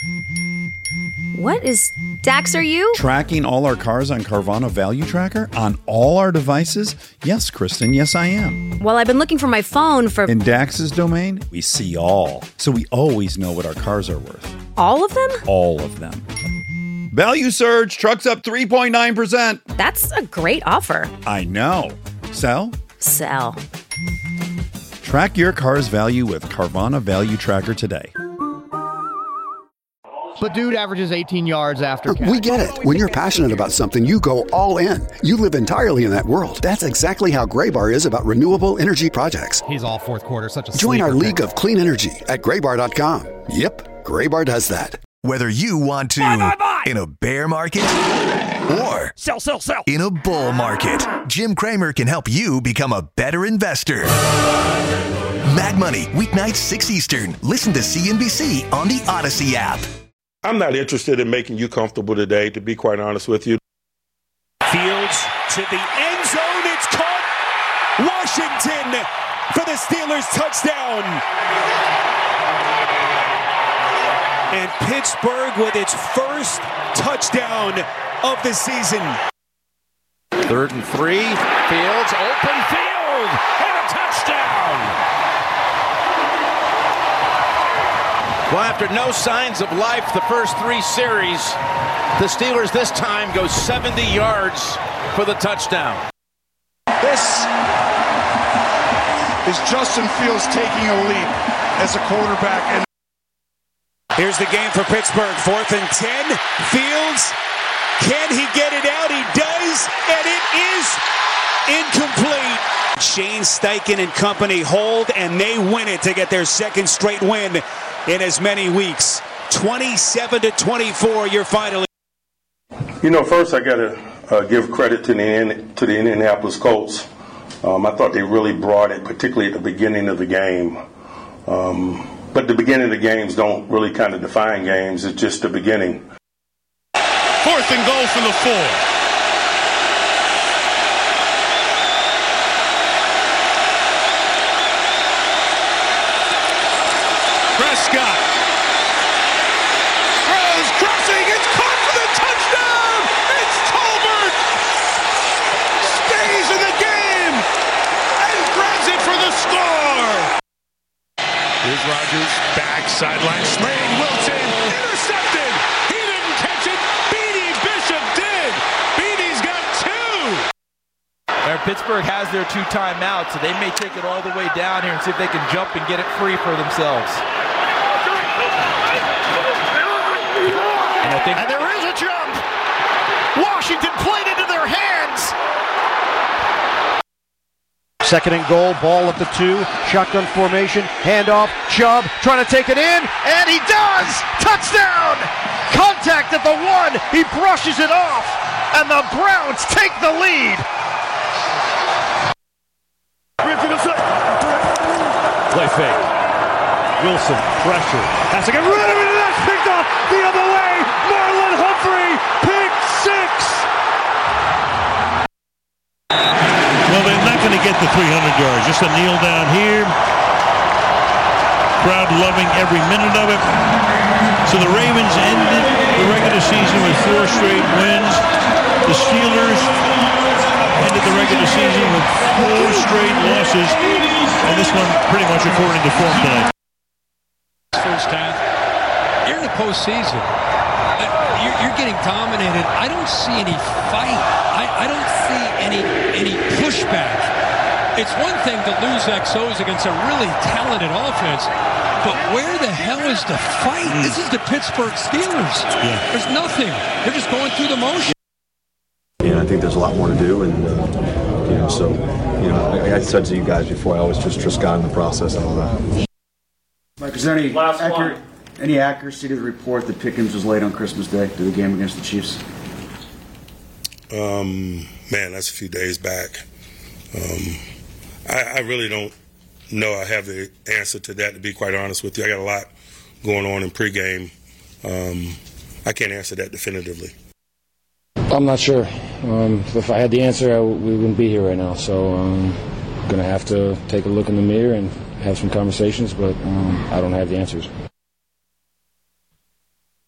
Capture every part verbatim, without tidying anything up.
What is... Dax, are you? Tracking all our cars on Carvana Value Tracker on all our devices? Yes, Kristen, yes I am. Well, I've been looking for my phone for... In Dax's domain, we see all. So we always know what our cars are worth. All of them? All of them. Value surge, trucks up three point nine percent. That's a great offer. I know. Sell? Sell. Track your car's value with Carvana Value Tracker today. But dude averages eighteen yards after catch. We get it. When you're passionate about something, you go all in. You live entirely in that world. That's exactly how Graybar is about renewable energy projects. He's all fourth quarter, such a Join our sleeper league pick. of clean energy at graybar dot com. Yep, Graybar does that. Whether you want to buy, buy, buy. in a bear market or sell, sell, sell in a bull market, Jim Cramer can help you become a better investor. Mad Money, weeknights six Eastern. Listen to C N B C on the Odyssey app. I'm not interested in making you comfortable today, to be quite honest with you. Fields to the end zone. It's caught. Washington for the Steelers touchdown. And Pittsburgh with its first touchdown of the season. Third and three. Fields, open field, and a touchdown. Well, after no signs of life the first three series, the Steelers this time go seventy yards for the touchdown. This is Justin Fields taking a leap as a quarterback. And here's the game for Pittsburgh. Fourth and ten. Fields, can he get it out? He does, and it is incomplete. Shane Steichen and company hold, and they win it to get their second straight win in as many weeks. twenty-seven to twenty-four, you're finally. You know, first I got to uh, give credit to the to the Indianapolis Colts. Um, I thought they really brought it, particularly at the beginning of the game. Um, but the beginning of the games don't really kind of define games. It's just the beginning. fourth and goal from the four. Prescott throws, crossing, it's caught for the touchdown! It's Tolbert! Stays in the game and grabs it for the score! Here's Rodgers, back, sideline, sling, Wilson, intercepted! He didn't catch it, Beanie Bishop did! Beanie's got two! And Pittsburgh has their two timeouts, so they may take it all the way down here and see if they can jump and get it free for themselves. And, I think- and there is a jump! Washington played into their hands! Second and goal, ball at the two, shotgun formation, handoff, Chubb trying to take it in, and he does! Touchdown! Contact at the one, he brushes it off, and the Browns take the lead! Play fake. Wilson, pressure, has to get rid of it, and that's picked off the other way! Marlon Humphrey, pick six! Well, they're not going to get the three hundred yards. Just a kneel down here. Crowd loving every minute of it. So the Ravens ended the regular season with four straight wins. The Steelers ended the regular season with four straight losses. And this one pretty much according to form tonight. First half, you're in the postseason. You're, you're getting dominated. I don't see any fight. I, I don't see any any pushback. It's one thing to lose X Os against a really talented offense, but where the hell is the fight? Mm. This is the Pittsburgh Steelers. Yeah. There's nothing. They're just going through the motion. Yeah, I think there's a lot more to do, and uh, you know, so you know, I, I said to you guys before, I always just trust God in the process and all that. Mike, is there any accurate, any accuracy to the report that Pickens was late on Christmas Day to the game against the Chiefs? Um, man, that's a few days back. Um, I, I really don't know I have the answer to that, to be quite honest with you. I got a lot going on in pregame. Um, I can't answer that definitively. I'm not sure. Um, if I had the answer, I w- we wouldn't be here right now. So I'm um, going to have to take a look in the mirror and have some conversations, but um, I don't have the answers.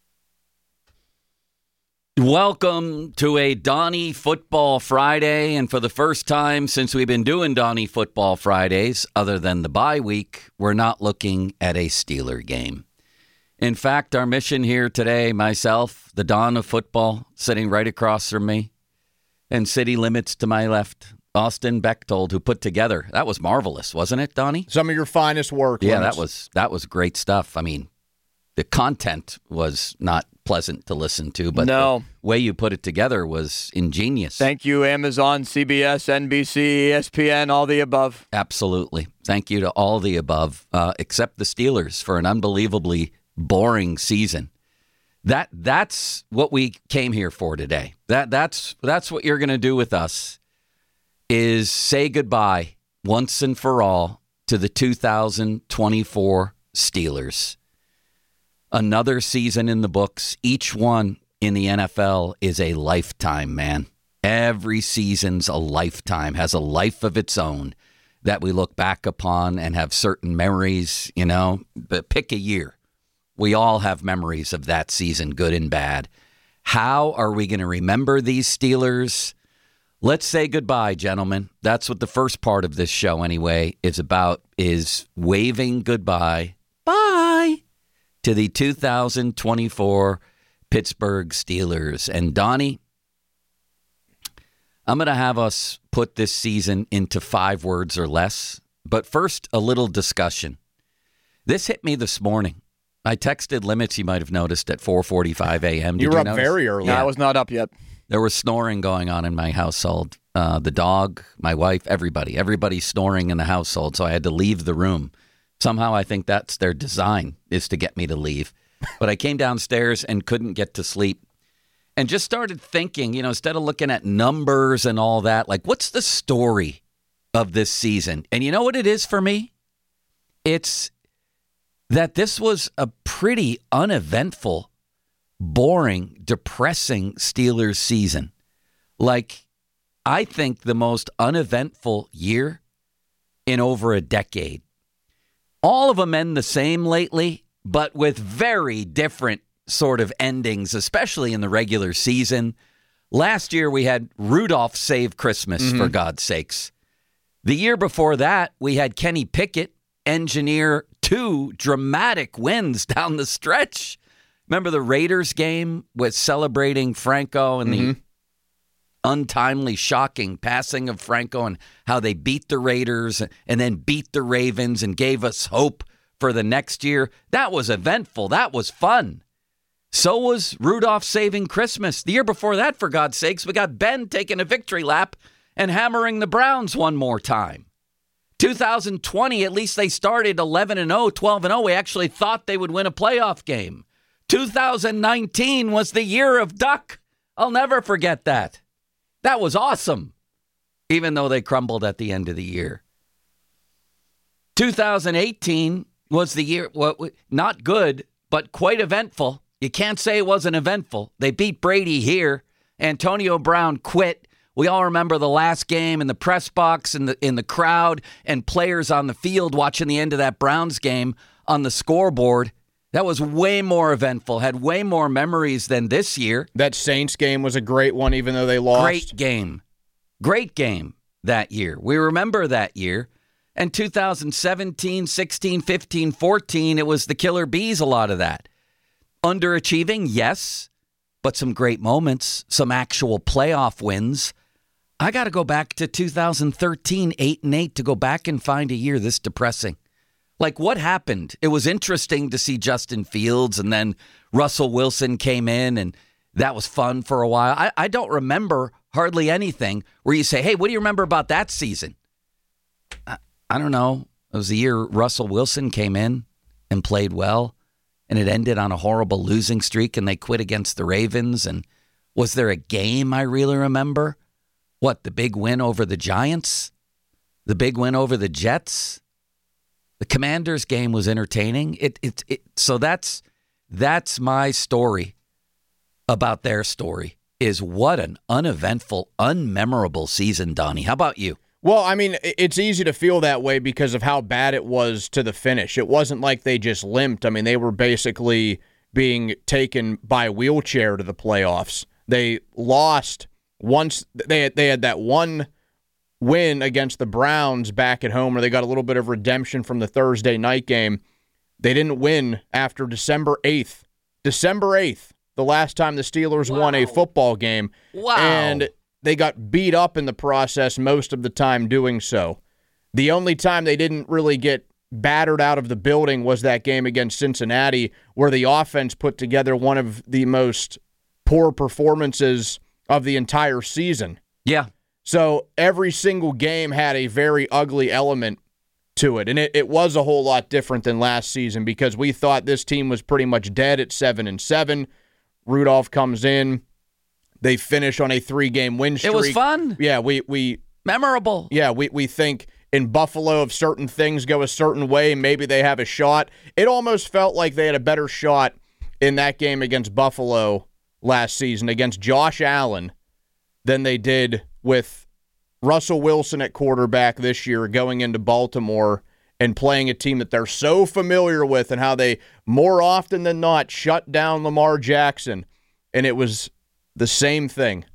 Welcome to a Donnie Football Friday, and for the first time since we've been doing Donnie Football Fridays, other than the bye week, we're not looking at a Steeler game. In fact, our mission here today, myself, the Don of Football, sitting right across from me, and City Limits to my left, Austin Bechtold, who put together, that was marvelous, wasn't it, Donnie? Some of your finest work. Yeah, Limits. that was that was great stuff. I mean, the content was not pleasant to listen to, but no. the way you put it together was ingenious. Thank you, Amazon, C B S, N B C, E S P N, all the above. Absolutely. Thank you to all the above, uh, except the Steelers for an unbelievably boring season. That that's what we came here for today. That that's that's what you're going to do with us, is say goodbye once and for all to the two thousand twenty-four Steelers. Another season in the books. Each one in the N F L is a lifetime, man. Every season's a lifetime, has a life of its own that we look back upon and have certain memories, you know. But pick a year. We all have memories of that season, good and bad. How are we going to remember these Steelers? Let's say goodbye, gentlemen. That's what the first part of this show, anyway, is about, is waving goodbye. Bye. To the two thousand twenty-four Pittsburgh Steelers. And Donnie, I'm going to have us put this season into five words or less. But first, a little discussion. This hit me this morning. I texted Limits, you might have noticed, at four forty-five a.m. You Did were you up notice? very early. No, I was not up yet. There was snoring going on in my household. Uh, the dog, my wife, everybody. Everybody's snoring in the household, so I had to leave the room. Somehow I think that's their design, is to get me to leave. But I came downstairs and couldn't get to sleep and just started thinking, you know, instead of looking at numbers and all that, like, what's the story of this season? And you know what it is for me? It's that this was a pretty uneventful, boring, depressing Steelers season. Like, I think the most uneventful year in over a decade. All of them end the same lately, but with very different sort of endings, especially in the regular season. Last year, we had Rudolph save Christmas, mm-hmm. for God's sakes. The year before that, we had Kenny Pickett engineer two dramatic wins down the stretch. Remember the Raiders game with celebrating Franco and mm-hmm. the untimely, shocking passing of Franco and how they beat the Raiders and then beat the Ravens and gave us hope for the next year. That was eventful. That was fun. So was Rudolph saving Christmas. The year before that, for God's sakes, we got Ben taking a victory lap and hammering the Browns one more time. two thousand twenty, at least they started eleven and oh, twelve and oh. We actually thought they would win a playoff game. two thousand nineteen was the year of Duck. I'll never forget that. That was awesome, even though they crumbled at the end of the year. two thousand eighteen was the year, well, not good, but quite eventful. You can't say it wasn't eventful. They beat Brady here. Antonio Brown quit. We all remember the last game in the press box and the in the crowd and players on the field watching the end of that Browns game on the scoreboard. That was way more eventful, had way more memories than this year. That Saints game was a great one, even though they lost. Great game. Great game that year. We remember that year. And two thousand seventeen, sixteen, fifteen, fourteen, it was the Killer Bees, a lot of that. Underachieving, yes, but some great moments, some actual playoff wins. I got to go back to two thousand thirteen, eight and eight, to go back and find a year this depressing. Like, what happened? It was interesting to see Justin Fields, and then Russell Wilson came in, and that was fun for a while. I, I don't remember hardly anything where you say, hey, what do you remember about that season? I, I don't know. It was the year Russell Wilson came in and played well, and it ended on a horrible losing streak, and they quit against the Ravens. And was there a game I really remember? What, the big win over the Giants? The big win over the Jets? The Commanders game was entertaining. It, it, it, so that's that's my story about their story, is what an uneventful, unmemorable season, Donnie. How about you? Well, I mean, it's easy to feel that way because of how bad it was to the finish. It wasn't like they just limped. I mean, they were basically being taken by wheelchair to the playoffs. They lost once they had, they had that one win against the Browns back at home where they got a little bit of redemption from the Thursday night game. They didn't win after December eighth. December eighth, the last time the Steelers wow. won a football game. Wow. And they got beat up in the process most of the time doing so. The only time they didn't really get battered out of the building was that game against Cincinnati, where the offense put together one of the most poor performances of the entire season. Yeah. So every single game had a very ugly element to it, and it, it was a whole lot different than last season because we thought this team was pretty much dead at seven and seven. Rudolph comes in. They finish on a three-game win streak. It was fun. Yeah, we we memorable. Yeah, we we think in Buffalo, if certain things go a certain way, maybe they have a shot. It almost felt like they had a better shot in that game against Buffalo last season, against Josh Allen, than they did with Russell Wilson at quarterback this year going into Baltimore and playing a team that they're so familiar with and how they more often than not shut down Lamar Jackson. And it was the same thing.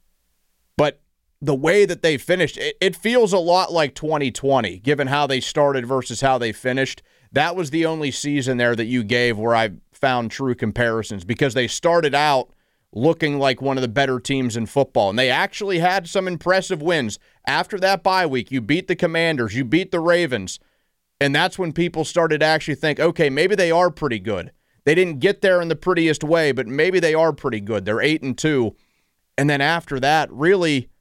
But the way that they finished, it, it feels a lot like twenty twenty, given how they started versus how they finished. That was the only season there that you gave where I found true comparisons, because they started out looking like one of the better teams in football, and they actually had some impressive wins. After that bye week, you beat the Commanders, you beat the Ravens, and that's when people started to actually think, okay, maybe they are pretty good. They didn't get there in the prettiest way, but maybe they are pretty good. They're eight and two. And then after that, really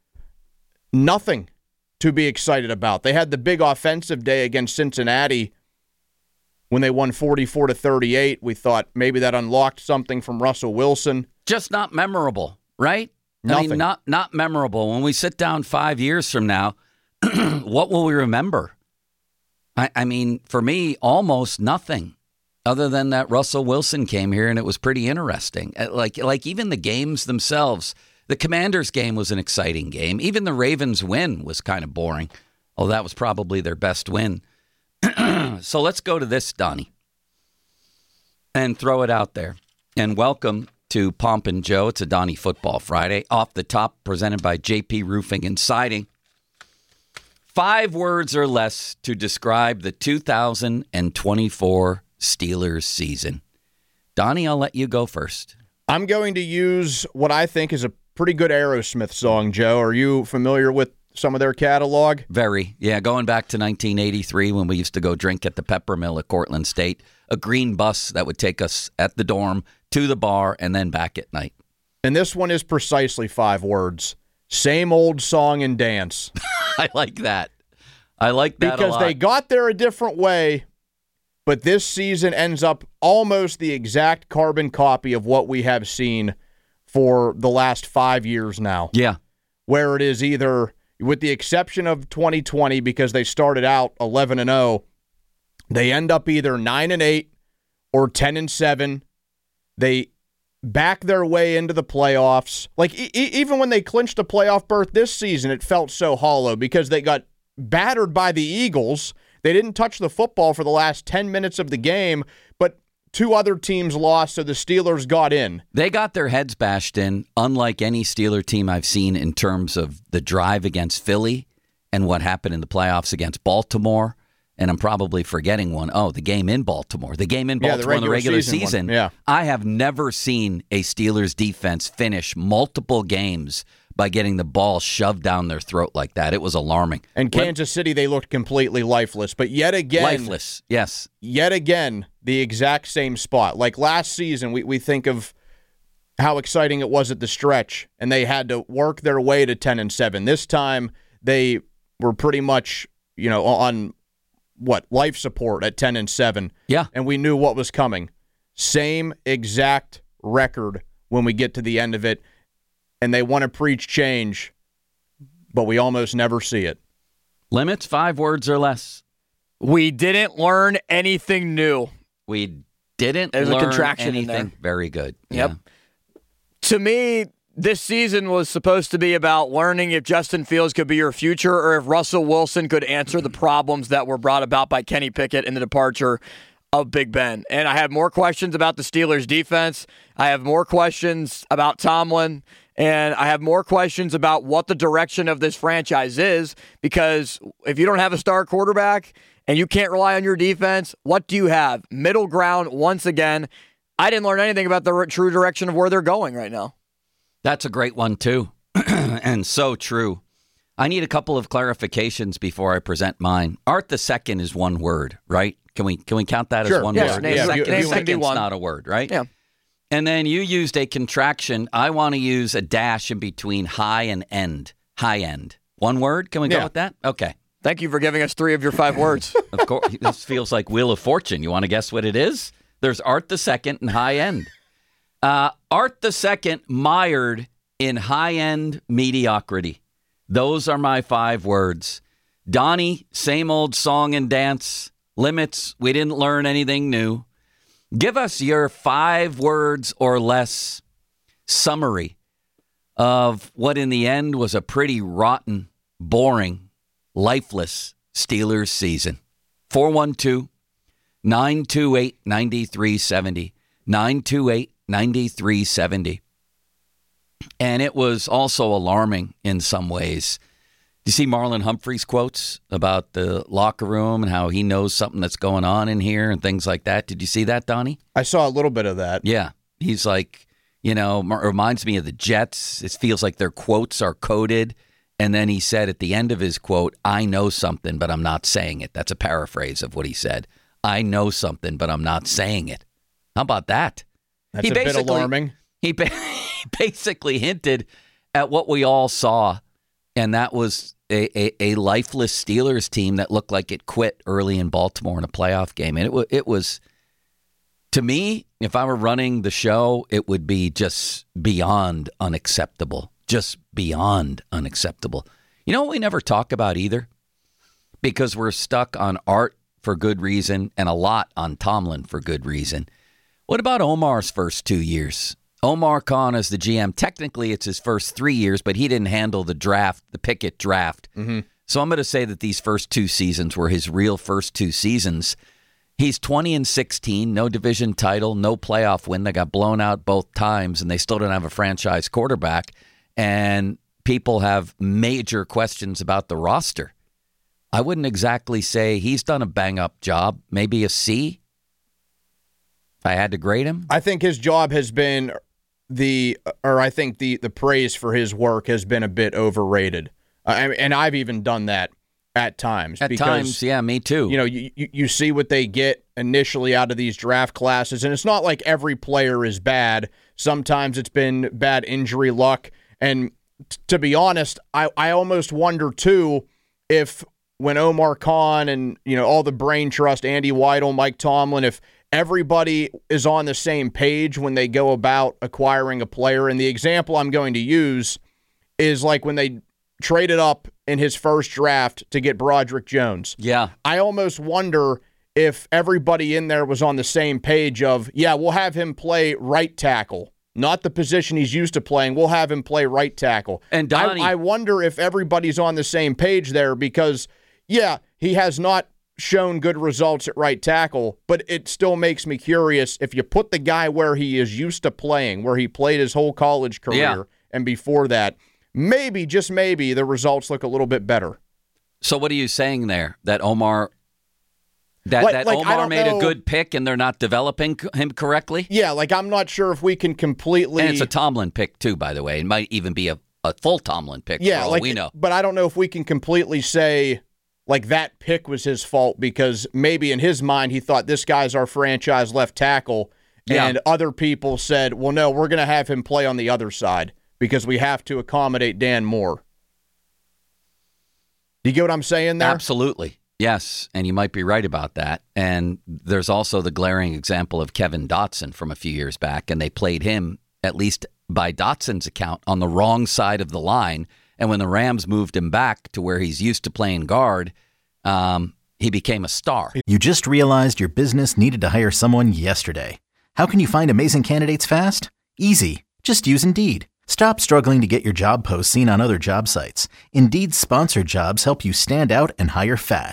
nothing to be excited about. They had the big offensive day against Cincinnati when they won forty-four to thirty-eight. We thought maybe that unlocked something from Russell Wilson. Just not memorable, right? Nothing. I mean, not not memorable. When we sit down five years from now, what will we remember? I, I mean, for me, almost nothing. Other than that, Russell Wilson came here and it was pretty interesting. Like, like even the games themselves, the Commanders game was an exciting game. Even the Ravens win was kind of boring. Oh, that was probably their best win. So let's go to this, Donnie, and throw it out there. And welcome to Pomp and Joe. It's a Donnie Football Friday. Off the top, presented by J P Roofing and Siding. Five words or less to describe the two thousand twenty-four Steelers season. Donnie, I'll let you go first. I'm going to use what I think is a pretty good Aerosmith song, Joe. Are you familiar with some of their catalog? Very. Yeah, going back to nineteen eighty-three when we used to go drink at the Pepper Mill at Cortland State. A green bus that would take us at the dorm to the bar and then back at night. And this one is precisely five words. Same old song and dance. I like that. I like that because a lot. they got there a different way, but this season ends up almost the exact carbon copy of what we have seen for the last five years now. Yeah. Where it is either, with the exception of twenty twenty, because they started out eleven and oh, they end up either nine and eight or ten and seven. They back their way into the playoffs. Like, e- even when they clinched a playoff berth this season, it felt so hollow because they got battered by the Eagles. They didn't touch the football for the last ten minutes of the game, but two other teams lost, so the Steelers got in. They got their heads bashed in, unlike any Steeler team I've seen in terms of the drive against Philly and what happened in the playoffs against Baltimore. And I'm probably forgetting one. Oh, the game in Baltimore. The game in Baltimore yeah, in the regular season. season. Yeah. I have never seen a Steelers defense finish multiple games by getting the ball shoved down their throat like that. It was alarming. And Kansas City, they looked completely lifeless. But yet again... Lifeless, yes. Yet again, the exact same spot. Like last season, we, we think of how exciting it was at the stretch, and they had to work their way to ten and seven. This time, they were pretty much, you know, on... what, life support at ten and seven. Yeah. And we knew what was coming. Same exact record when we get to the end of it. And they want to preach change, but we almost never see it. Limits, five words or less. We didn't learn anything new. We didn't There's learn a contraction anything. in there. Very good. Yep. Yeah. To me, this season was supposed to be about learning if Justin Fields could be your future or if Russell Wilson could answer the problems that were brought about by Kenny Pickett and the departure of Big Ben. And I have more questions about the Steelers defense. I have more questions about Tomlin. And I have more questions about what the direction of this franchise is, because if you don't have a star quarterback and you can't rely on your defense, what do you have? Middle ground once again. I didn't learn anything about the true direction of where they're going right now. That's a great one, too, and so true. I need a couple of clarifications before I present mine. Art the second is one word, right? Can we can we count that sure. as one yes, word? Name, yeah, second, name second's one. not a word, right? Yeah. And then you used a contraction. I want to use a dash in between high and end. High end. One word? Can we yeah. go with that? Okay. Thank you for giving us three of your five words. Of course. This feels like Wheel of Fortune. You want to guess what it is? There's Art the second and high end. Uh, Art the second mired in high end mediocrity. Those are my five words. Donnie, same old song and dance. Limits, we didn't learn anything new. Give us your five words or less summary of what in the end was a pretty rotten, boring, lifeless Steelers season. four one two, nine two eight, nine three seven zero. nine two eight, nine three seven zero. And it was also alarming in some ways. You see Marlon Humphrey's quotes about the locker room and how he knows something that's going on in here and things like that. Did you see that, Donnie? I saw a little bit of that. Yeah. He's like, you know, reminds me of the Jets. It feels like their quotes are coded. And then he said at the end of his quote, I know something, but I'm not saying it. That's a paraphrase of what he said. I know something, but I'm not saying it. How about that? That's he a bit alarming. He, ba- he basically hinted at what we all saw, and that was a, a, a lifeless Steelers team that looked like it quit early in Baltimore in a playoff game. And it, w- it was, to me, if I were running the show, it would be just beyond unacceptable. Just beyond unacceptable. You know what we never talk about either? Because we're stuck on Art for good reason and a lot on Tomlin for good reason. What about Omar's first two years? Omar Khan as the G M. Technically, it's his first three years, but he didn't handle the draft, the Pickett draft. Mm-hmm. So I'm going to say that these first two seasons were his real first two seasons. He's twenty and sixteen, no division title, no playoff win. They got blown out both times, and they still don't have a franchise quarterback. And people have major questions about the roster. I wouldn't exactly say he's done a bang-up job. Maybe a C, if I had to grade him. I think his job has been the, or I think the the praise for his work has been a bit overrated. Uh, and I've even done that at times. At because, times, yeah, me too. You know, you, you, you see what they get initially out of these draft classes, and it's not like every player is bad. Sometimes it's been bad injury luck. And t- to be honest, I, I almost wonder, too, if when Omar Khan and, you know, all the brain trust, Andy Weidel, Mike Tomlin, if everybody is on the same page when they go about acquiring a player. And the example I'm going to use is like when they traded up in his first draft to get Broderick Jones. Yeah. I almost wonder if everybody in there was on the same page of, yeah, we'll have him play right tackle. Not the position he's used to playing. We'll have him play right tackle. And Donnie, I, I wonder if everybody's on the same page there because, yeah, he has not shown good results at right tackle, but it still makes me curious if you put the guy where he is used to playing, where he played his whole college career, yeah. and before that, maybe, just maybe, the results look a little bit better. So what are you saying there? That Omar that, like, that like, Omar made know. a good pick and they're not developing him correctly? Yeah, like I'm not sure if we can completely... And it's a Tomlin pick too, by the way. It might even be a, a full Tomlin pick yeah, for all like, we know. But I don't know if we can completely say... like that pick was his fault because maybe in his mind he thought this guy's our franchise left tackle, yeah. and other people said, well, no, we're going to have him play on the other side because we have to accommodate Dan Moore. Do you get what I'm saying there? Absolutely. Yes, and you might be right about that. And there's also the glaring example of Kevin Dotson from a few years back, and they played him, at least by Dotson's account, on the wrong side of the line. And when the Rams moved him back to where he's used to playing guard, um, he became a star. You just realized your business needed to hire someone yesterday. How can you find amazing candidates fast? Easy. Just use Indeed. Stop struggling to get your job posts seen on other job sites. Indeed's sponsored jobs help you stand out and hire fast.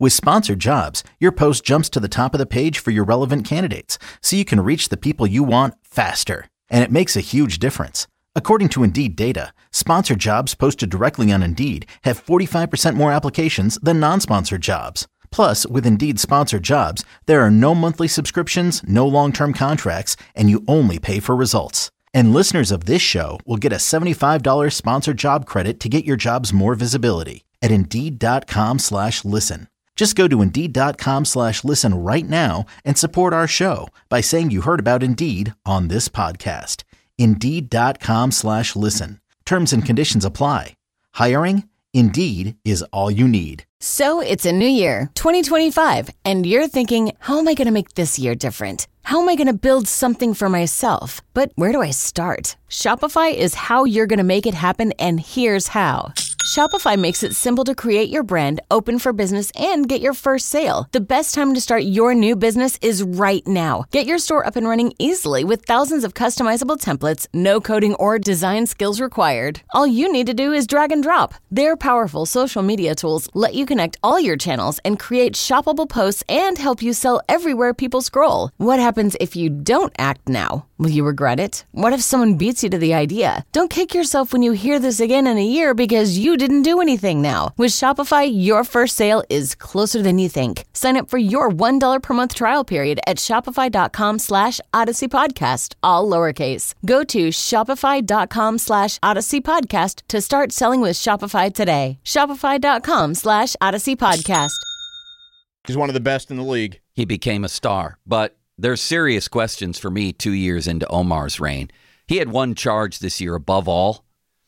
With Sponsored Jobs, your post jumps to the top of the page for your relevant candidates, so you can reach the people you want faster. And it makes a huge difference. According to Indeed data, sponsored jobs posted directly on Indeed have forty-five percent more applications than non-sponsored jobs. Plus, with Indeed Sponsored Jobs, there are no monthly subscriptions, no long-term contracts, and you only pay for results. And listeners of this show will get a seventy-five dollars sponsored job credit to get your jobs more visibility at Indeed.com slash listen. Just go to Indeed.com slash listen right now and support our show by saying you heard about Indeed on this podcast. Indeed.com slash listen. Terms and conditions apply. Hiring? Indeed is all you need. So it's a new year, twenty twenty-five, and you're thinking, how am I going to make this year different? How am I going to build something for myself? But where do I start? Shopify is how you're going to make it happen, and here's how. Shopify makes it simple to create your brand, open for business, and get your first sale. The best time to start your new business is right now. Get your store up and running easily with thousands of customizable templates, no coding or design skills required. All you need to do is drag and drop. Their powerful social media tools let you connect all your channels and create shoppable posts and help you sell everywhere people scroll. What happens if you don't act now? Will you regret it? What if someone beats you to the idea? Don't kick yourself when you hear this again in a year because you didn't do anything now. With Shopify, your first sale is closer than you think. Sign up for your one dollar per month trial period at shopify.com slash Odyssey Podcast, all lowercase. Go to shopify.com slash Odyssey Podcast to start selling with Shopify today. Shopify.com slash Odyssey Podcast. He's one of the best in the league. He became a star, but there's serious questions for me two years into Omar's reign. He had one charge this year above all,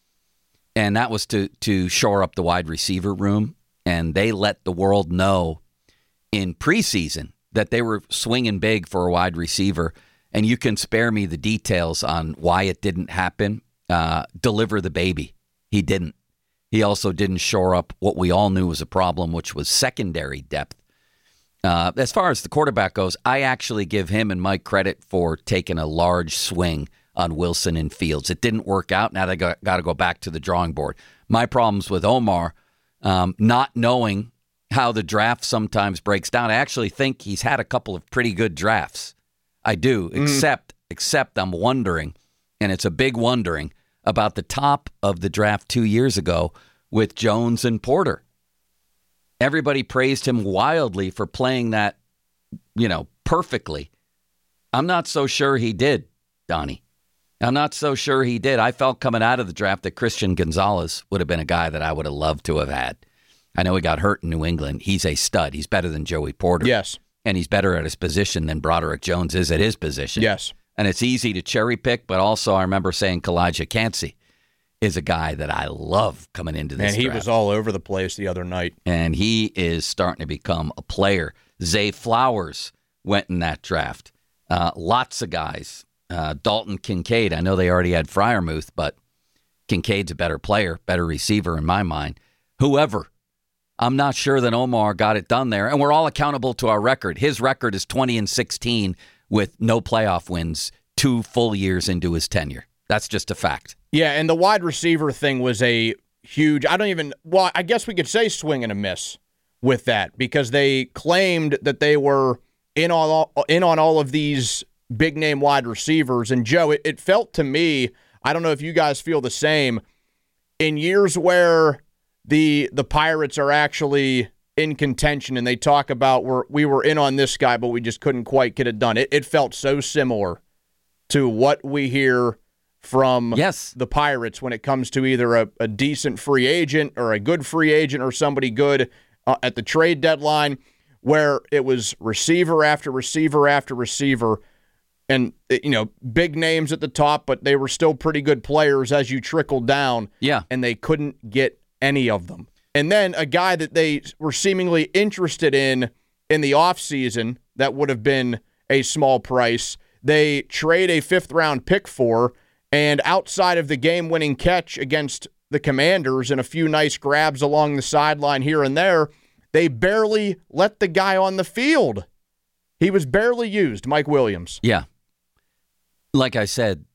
and that was to to shore up the wide receiver room. And they let the world know in preseason that they were swinging big for a wide receiver. And you can spare me the details on why it didn't happen. Uh, deliver the baby. He didn't. He also didn't shore up what we all knew was a problem, which was secondary depth. Uh, as far as the quarterback goes, I actually give him and Mike credit for taking a large swing on Wilson and Fields. It didn't work out. Now they got, got to go back to the drawing board. My problems with Omar, um, not knowing how the draft sometimes breaks down. I actually think he's had a couple of pretty good drafts. I do, mm. except except I'm wondering, and it's a big wondering, about the top of the draft two years ago with Jones and Porter. Everybody praised him wildly for playing that, you know, perfectly. I'm not so sure he did, Donnie. I'm not so sure he did. I felt coming out of the draft that Christian Gonzalez would have been a guy that I would have loved to have had. I know he got hurt in New England. He's a stud. He's better than Joey Porter. Yes. And he's better at his position than Broderick Jones is at his position. Yes. And it's easy to cherry pick, but also I remember saying Kalijah Kancey is a guy that I love coming into this And he draft. was all over the place the other night. And he is starting to become a player. Zay Flowers went in that draft. Uh, lots of guys. Uh, Dalton Kincaid. I know they already had Freiermuth, but Kincaid's a better player, better receiver in my mind. Whoever. I'm not sure that Omar got it done there. And we're all accountable to our record. His record is twenty and sixteen with no playoff wins two full years into his tenure. That's just a fact. Yeah, and the wide receiver thing was a huge, I don't even, well, I guess we could say swing and a miss with that because they claimed that they were in on all, in on all of these big-name wide receivers. And, Joe, it, it felt to me, I don't know if you guys feel the same, in years where the the Pirates are actually in contention and they talk about we're, we were in on this guy, but we just couldn't quite get it done. It, it felt so similar to what we hear from yes. the Pirates when it comes to either a, a decent free agent or a good free agent or somebody good uh, at the trade deadline, where it was receiver after receiver after receiver and, you know, big names at the top, but they were still pretty good players as you trickled down. Yeah. And they couldn't get any of them. And then a guy that they were seemingly interested in in the offseason that would have been a small price, they trade a fifth-round pick for. And outside of the game-winning catch against the Commanders and a few nice grabs along the sideline here and there, they barely let the guy on the field. He was barely used, Mike Williams. Yeah. Like I said,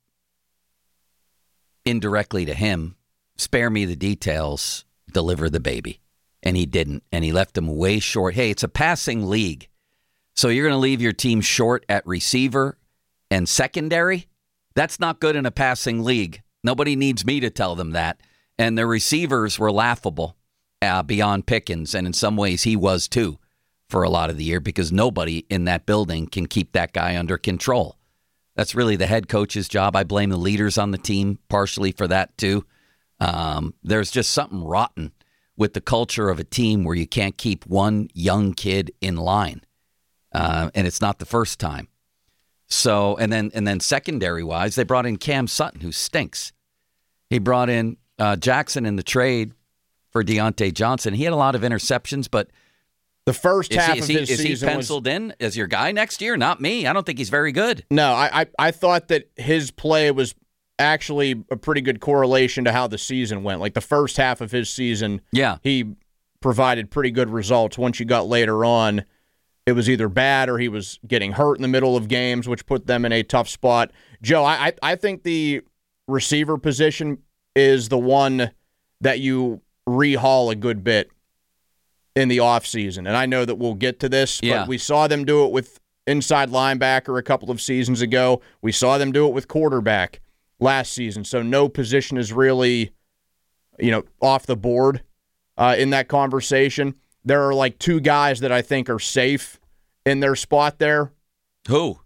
indirectly to him, spare me the details, deliver the baby. and he didn't, and he left them way short. Hey, it's a passing league, so you're going to leave your team short at receiver and secondary? That's not good in a passing league. Nobody needs me to tell them that. And the receivers were laughable uh, beyond Pickens, and in some ways he was too for a lot of the year because nobody in that building can keep that guy under control. That's really the head coach's job. I blame the leaders on the team partially for that too. Um, there's just something rotten with the culture of a team where you can't keep one young kid in line. Uh, and it's not the first time. So, and then and then secondary-wise, they brought in Cam Sutton, who stinks. He brought in uh, Jackson in the trade for Deontay Johnson. He had a lot of interceptions, but the first half he, of he, his is season he penciled was, in as your guy next year? Not me. I don't think he's very good. No, I, I I thought that his play was actually a pretty good correlation to how the season went. Like the first half of his season, yeah, he provided pretty good results. Once you got later on, it was either bad or he was getting hurt in the middle of games, which put them in a tough spot. Joe, I I think the receiver position is the one that you rehaul a good bit in the offseason. And I know that we'll get to this, yeah. but we saw them do it with inside linebacker a couple of seasons ago. We saw them do it with quarterback last season. So no position is really, you know, off the board uh, in that conversation. There are like two guys that I think are safe in their spot there. Who?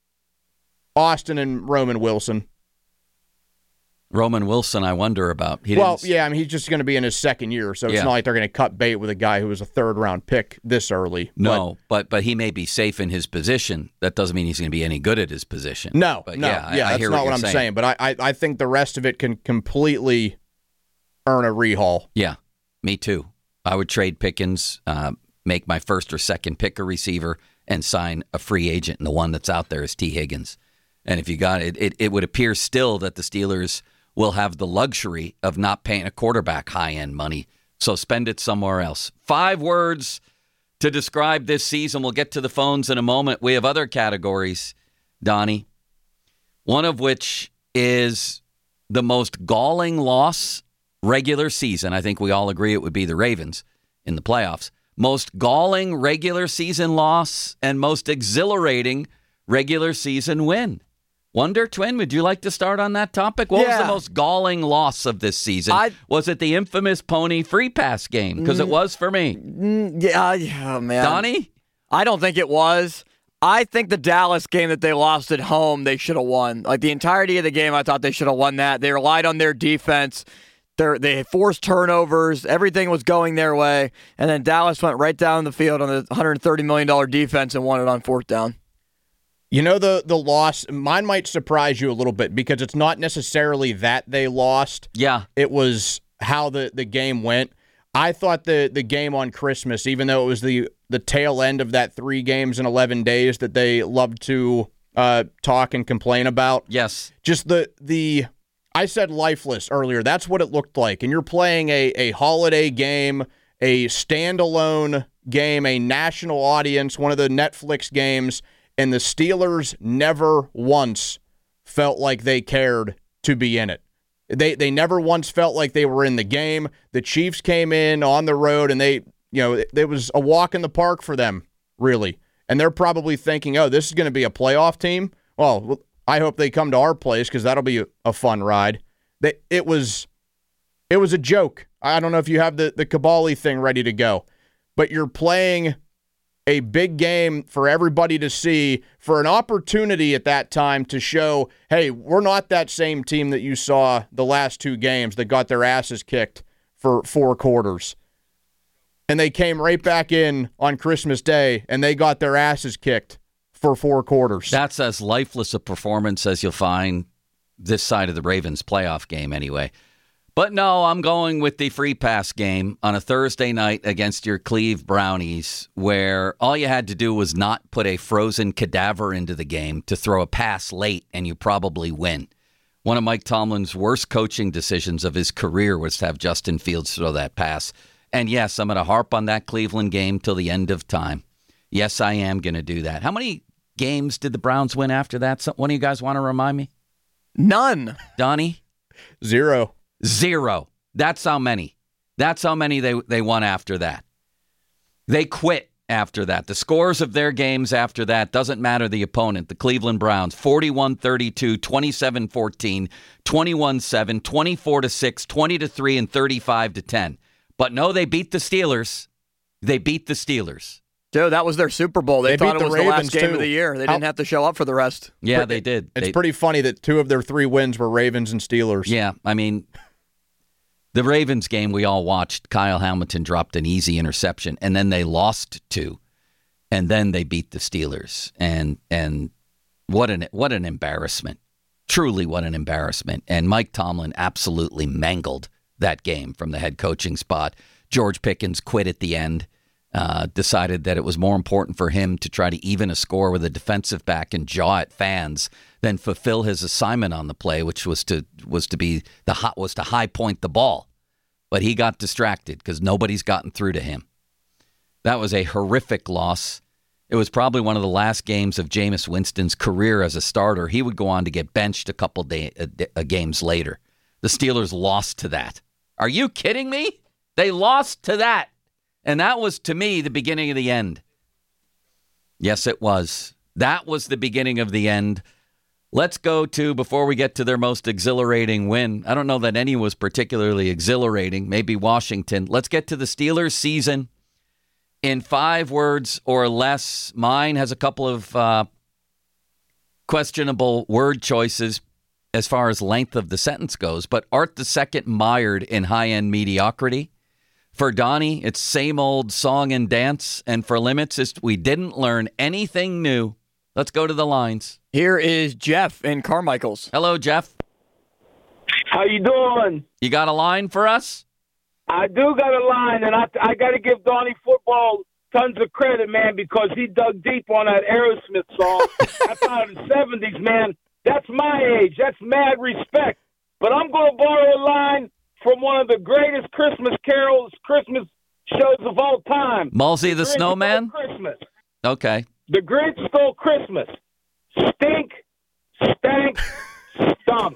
Austin and Roman Wilson. Roman Wilson, I wonder about. He well, didn't... yeah, I mean, he's just going to be in his second year, so it's yeah. not like they're going to cut bait with a guy who was a third-round pick this early. No, but, but but he may be safe in his position. That doesn't mean he's going to be any good at his position. No, but no, yeah, yeah, I, I that's hear not what, what you're I'm saying. saying. But I, I, I think the rest of it can completely earn a rehaul. Yeah, me too. I would trade Pickens, uh, make my first or second pick a receiver, and sign a free agent, and the one that's out there is T. Higgins. And if you got it, it, it would appear still that the Steelers will have the luxury of not paying a quarterback high-end money, so spend it somewhere else. Five words to describe this season. We'll get to the phones in a moment. We have other categories, Donnie, one of which is the most galling loss regular season. I think we all agree it would be the Ravens in the playoffs. Most galling regular season loss and most exhilarating regular season win. Wonder Twin, would you like to start on that topic? What yeah. was the most galling loss of this season? I, was it the infamous Pony free pass game? Because mm, it was for me. Mm, yeah, yeah, man. Donnie? I don't think it was. I think the Dallas game that they lost at home, they should have won. Like the entirety of the game, I thought they should have won that. They relied on their defense. They're, they forced turnovers. Everything was going their way. And then Dallas went right down the field on the one hundred thirty million dollars defense and won it on fourth down. You know, the the loss, mine might surprise you a little bit because it's not necessarily that they lost. Yeah. It was how the, the game went. I thought the, the game on Christmas, even though it was the, the tail end of that three games in eleven days that they loved to uh, talk and complain about. Yes. Just the, the I said lifeless earlier. That's what it looked like. And you're playing a, a holiday game, a standalone game, a national audience, one of the Netflix games. And the Steelers never once felt like they cared to be in it. They they never once felt like they were in the game. The Chiefs came in on the road, and they, you know, it, it was a walk in the park for them, really. And they're probably thinking, oh, this is going to be a playoff team? Well, I hope they come to our place because that'll be a, a fun ride. They, it was it was a joke. I don't know if you have the, the Kabali thing ready to go, but you're playing a big game for everybody to see, for an opportunity at that time to show, hey, we're not that same team that you saw the last two games that got their asses kicked for four quarters. And they came right back in on Christmas Day, and they got their asses kicked for four quarters. That's as lifeless a performance as you'll find this side of the Ravens playoff game anyway. But no, I'm going with the free pass game on a Thursday night against your Cleve Brownies, where all you had to do was not put a frozen cadaver into the game to throw a pass late, and you probably win. One of Mike Tomlin's worst coaching decisions of his career was to have Justin Fields throw that pass. And yes, I'm going to harp on that Cleveland game till the end of time. Yes, I am going to do that. How many games did the Browns win after that? So, one of you guys want to remind me? None. Donnie? Zero. Zero. That's how many. That's how many they, they won after that. They quit after that. The scores of their games after that doesn't matter the opponent. The Cleveland Browns, forty-one thirty-two, twenty-seven fourteen, twenty-one seven, twenty-four to six, twenty to three, and thirty-five to ten. But no, they beat the Steelers. They beat the Steelers. Dude, that was their Super Bowl. They, They thought beat it the was the last Ravens, game too. of the year. They How- didn't have to show up for the rest. Yeah, they did. It's They- pretty funny that two of their three wins were Ravens and Steelers. Yeah, I mean, the Ravens game we all watched, Kyle Hamilton dropped an easy interception, and then they lost two, and then they beat the Steelers. And and what an what an embarrassment. Truly what an embarrassment. And Mike Tomlin absolutely mangled that game from the head coaching spot. George Pickens quit at the end. Uh, decided that it was more important for him to try to even a score with a defensive back and jaw at fans than fulfill his assignment on the play, which was to was to be the hot was to high point the ball. But he got distracted because nobody's gotten through to him. That was a horrific loss. It was probably one of the last games of Jameis Winston's career as a starter. He would go on to get benched a couple day, uh, uh, games later. The Steelers lost to that. Are you kidding me? They lost to that. And that was, to me, the beginning of the end. Yes, it was. That was the beginning of the end. Let's go to, before we get to their most exhilarating win, I don't know that any was particularly exhilarating, maybe Washington. Let's get to the Steelers season in five words or less. Mine has a couple of uh, questionable word choices as far as length of the sentence goes, but Art the Second mired in high-end mediocrity. For Donnie, it's same old song and dance. And for Limits, it's we didn't learn anything new. Let's go to the lines. Here is Jeff in Carmichael's. Hello, Jeff. How you doing? You got a line for us? I do got a line, and I I got to give Donnie Football tons of credit, man, because he dug deep on that Aerosmith song. That's out of the seventies, man. That's my age. That's mad respect. But I'm going to borrow a line from one of the greatest Christmas carols, Christmas shows of all time. Malsey the Grinch Snowman? Stole Christmas. Okay. The Grinch Stole Christmas. Stink, stank, stunk.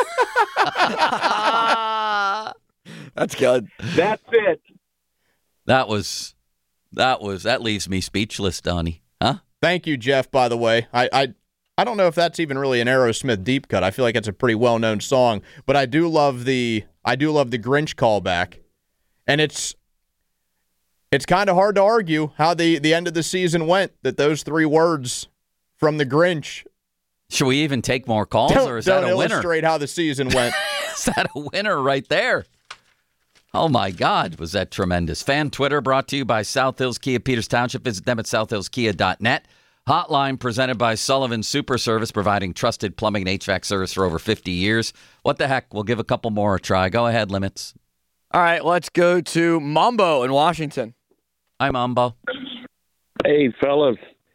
That's good. That's it. That was, that was, that leaves me speechless, Donnie. Huh? Thank you, Jeff, by the way. I, I I don't know if that's even really an Aerosmith deep cut. I feel like it's a pretty well-known song, but I do love the I do love the Grinch callback. And it's it's kind of hard to argue how the, the end of the season went, that those three words from the Grinch. Should we even take more calls, don't, or is don't that a winner? illustrate how the season went. Is that a winner right there? Oh, my God, was that tremendous. Fan Twitter brought to you by South Hills Kia Peters Township. Visit them at south hills kia dot net. Hotline presented by Sullivan Super Service, providing trusted plumbing and H V A C service for over fifty years. What the heck? We'll give a couple more a try. Go ahead, Limits. All right, let's go to Mambo in Washington. Hi, Mambo. Hey, fellas.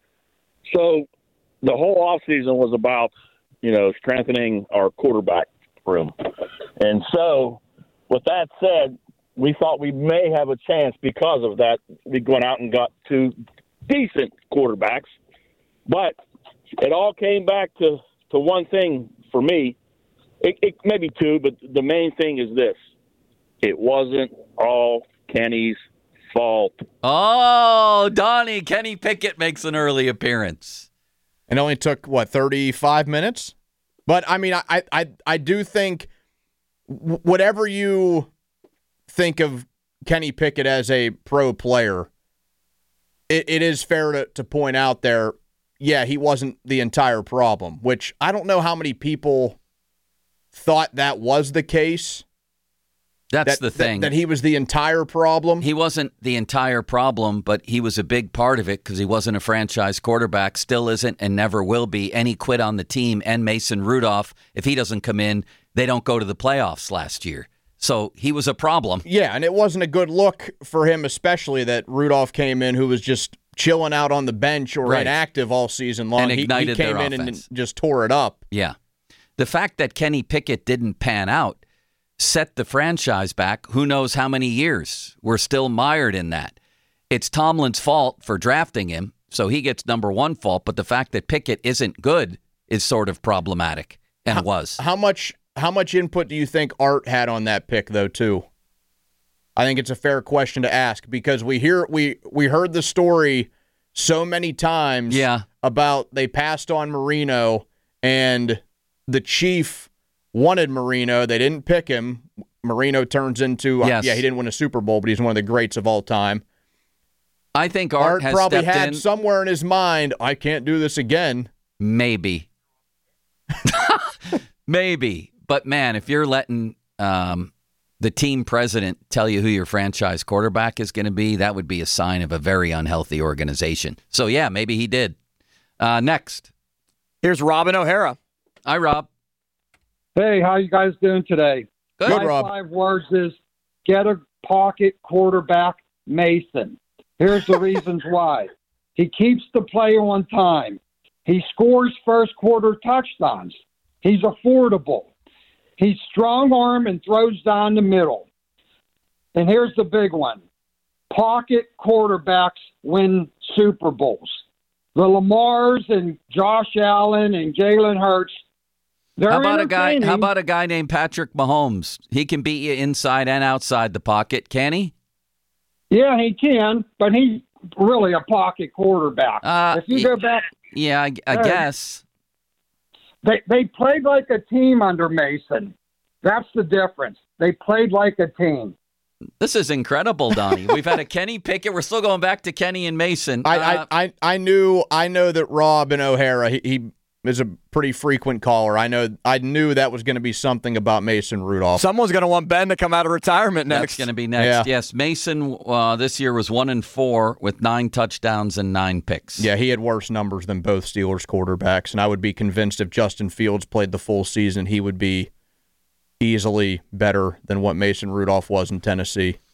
So the whole offseason was about, you know, strengthening our quarterback room. And so with that said, we thought we may have a chance because of that. We went out and got two decent quarterbacks. But it all came back to, to one thing for me. It, it maybe two, but the main thing is this. It wasn't all Kenny's fault. Oh, Donnie, Kenny Pickett makes an early appearance. It only took, what, thirty-five minutes? But, I mean, I I, I do think whatever you think of Kenny Pickett as a pro player, it, it is fair to, to point out there, yeah, he wasn't the entire problem, which I don't know how many people thought that was the case. That's that, the thing. That, that he was the entire problem. He wasn't the entire problem, but he was a big part of it because he wasn't a franchise quarterback, still isn't and never will be. And he quit on the team. And Mason Rudolph, if he doesn't come in, they don't go to the playoffs last year. So he was a problem. Yeah, and it wasn't a good look for him, especially that Rudolph came in who was just chilling out on the bench or Right. inactive all season long. And He- ignited he, came their in offense. and just tore it up. Yeah. The fact that Kenny Pickett didn't pan out set the franchise back who knows how many years. We're still mired in that. It's Tomlin's fault for drafting him, so he gets number one fault, but the fact that Pickett isn't good is sort of problematic, and how, was. How much how much input do you think Art had on that pick, though, too? I think it's a fair question to ask because we hear we we heard the story so many times yeah. about they passed on Marino and the Chief wanted Marino. They didn't pick him. Marino turns into yes. uh, yeah, he didn't win a Super Bowl, but he's one of the greats of all time. I think Art, Art has probably stepped had in. somewhere in his mind, I can't do this again. Maybe. Maybe. But, man, if you're letting um, the team president tell you who your franchise quarterback is going to be, that would be a sign of a very unhealthy organization. So, yeah, maybe he did. Uh, next. Here's Robin O'Hara. Hi, Rob. Hey, how you guys doing today? Good, My Rob. five words is get a pocket quarterback, Mason. Here's the reasons why. He keeps the play on time. He scores first quarter touchdowns. He's affordable. He's strong arm and throws down the middle. And here's the big one. Pocket quarterbacks win Super Bowls. The Lamars and Josh Allen and Jalen Hurts, they're How about a guy? entertaining. How about a guy named Patrick Mahomes? He can beat you inside and outside the pocket, can he? Yeah, he can, but he's really a pocket quarterback. Uh, if you go back, Yeah, I, I Hey. guess. they they played like a team under Mason. That's the difference. They played like a team. This is incredible, Donnie. We've had a Kenny Pickett. We're still going back to Kenny and Mason. I, Uh, I, I, I knew I know that Rob and O'Hara, he, he is a pretty frequent caller. I know I knew that was going to be something about Mason Rudolph. Someone's going to want Ben to come out of retirement That's next. going to be next. Yeah. Yes, Mason uh, this year was one and four with nine touchdowns and nine picks. Yeah, he had worse numbers than both Steelers quarterbacks, and I would be convinced if Justin Fields played the full season, he would be easily better than what Mason Rudolph was in Tennessee.